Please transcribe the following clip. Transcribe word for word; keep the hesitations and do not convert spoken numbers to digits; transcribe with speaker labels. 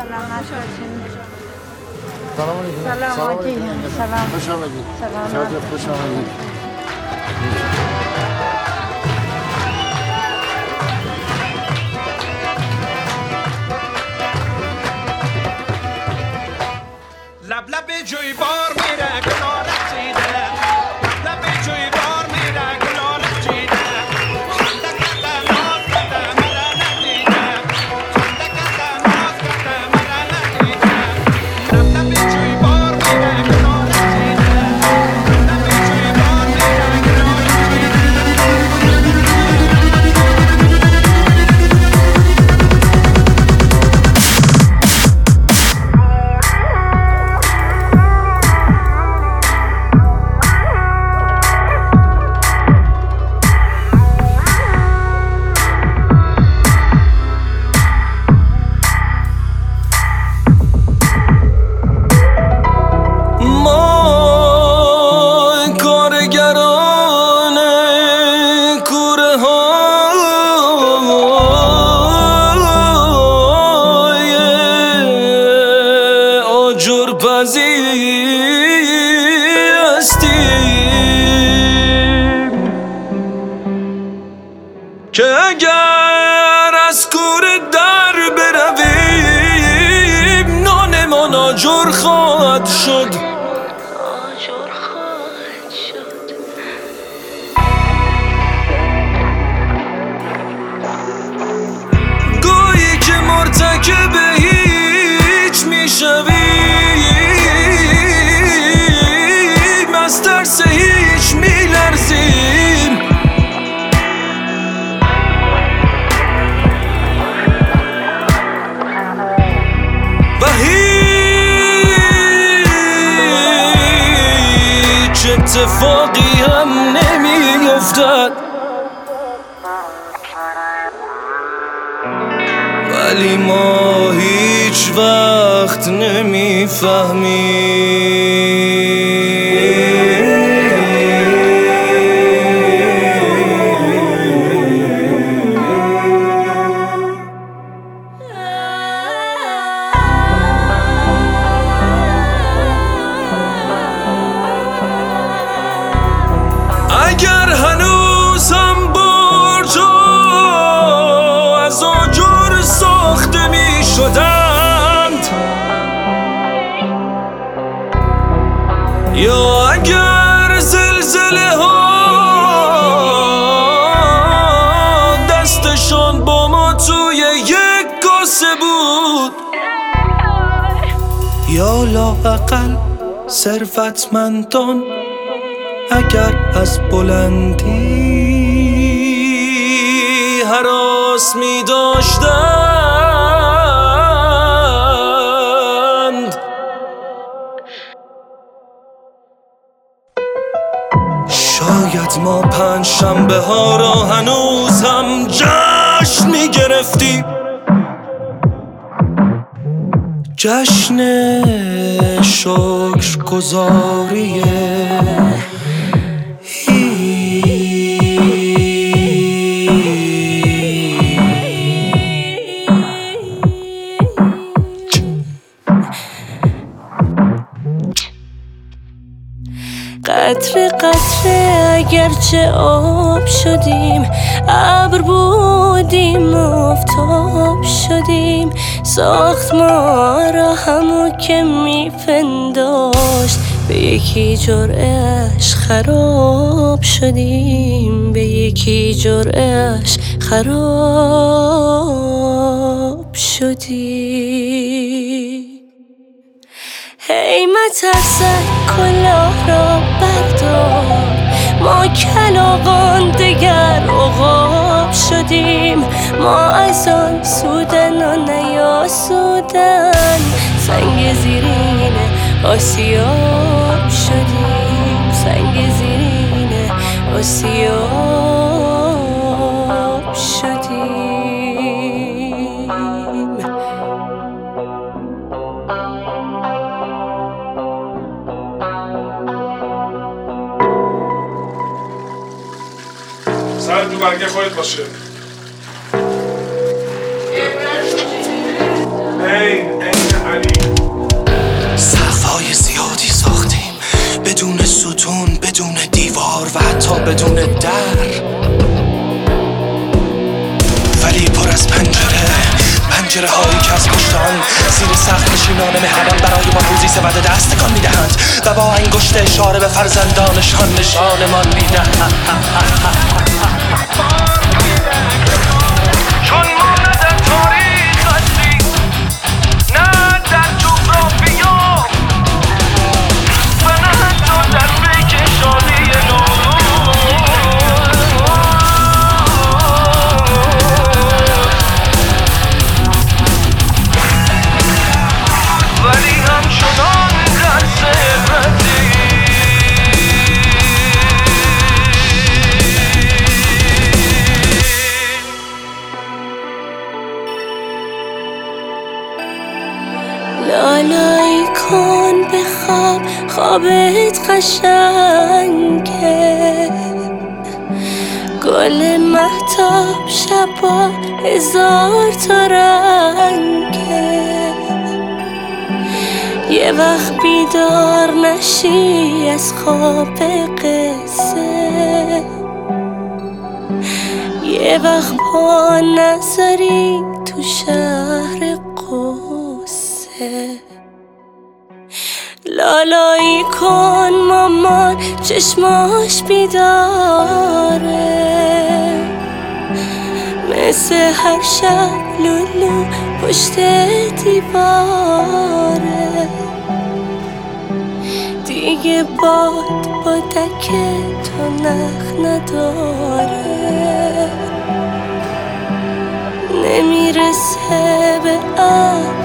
Speaker 1: سلامت باشین.
Speaker 2: سلام علیکم.
Speaker 1: سلام علیکم. سلام.
Speaker 2: خوش آمدید.
Speaker 1: سلام.
Speaker 2: شاد خوش آمدید.
Speaker 3: لب لب جوی بار میره گلالت چیده، لب لب جوی بار میره گلالت چیده، خنده کده ناز کده مرا ندیده، خنده کده ناز کده مرا ندیده، لب لب جوی بار میره گلالت چیده، لب لب جوی بار میره گلالت چیده. که اگر از کوره در برویم نانمان آجر خواهد شد. گویی که مرتکب هیچ میشویم، از ترس هیچ میلرزیم، و هیچ اتفاقی هم نمیافتد، ولی ما هیچ وقت نمیفهمیم. اگر هنوزم برجا از آجر ساخته می شدند، یا اگر زلزله ها دستشان با ما توی یک کاسه بود، یا لااقل ثروتمندان اگر از بلندی هراس می داشتند، شاید ما پنج شنبه ها را هنوز هم جشن می گرفتیم، جشن شکرگزاری
Speaker 4: قطره قطره اگرچه آب شدیم، ابر بودیم آفتاب شدیم، ساخت ما را همو که میپنداشت، به یکی جرعه‌اش خراب شدیم، به یکی جرعه‌اش خراب شدیم. هی مترسک کلاه را بردار، ما کلاغان دگر عقاب شدیم، ما از آن سودن و نیاسودن سنگ زیرین آسیاب شدیم، سنگ زیرین آسیاب شدیم.
Speaker 5: سر تو برگه خودت باشه. این این
Speaker 3: بدون در، ولی پر از پنجره، پنجره هایی که از پشت آن زیر سقف نشینان مهربان برای ما روزی سبد دست تکان میدهند و با انگشت اشاره به فرزندانشان نشانمان میدهند. چون ما نه در تاریخ هستیم نه در جغرافیا و نه حتی در بکشانی ولی همچنان در ثروتی
Speaker 4: لالایی کن بخواب خوابت قشنگه، گل مهتاب شبا هزار تا رنگه، یه وقت بیدار نشی از خواب قصه، یه وقت پا نذاری تو شهر قصه. لالایی کن مامان چشماش بیداره، مثل هر شب لولو پشت دیواره، دیگه باد با دک تو نخ نداره، نمیرسه به عقل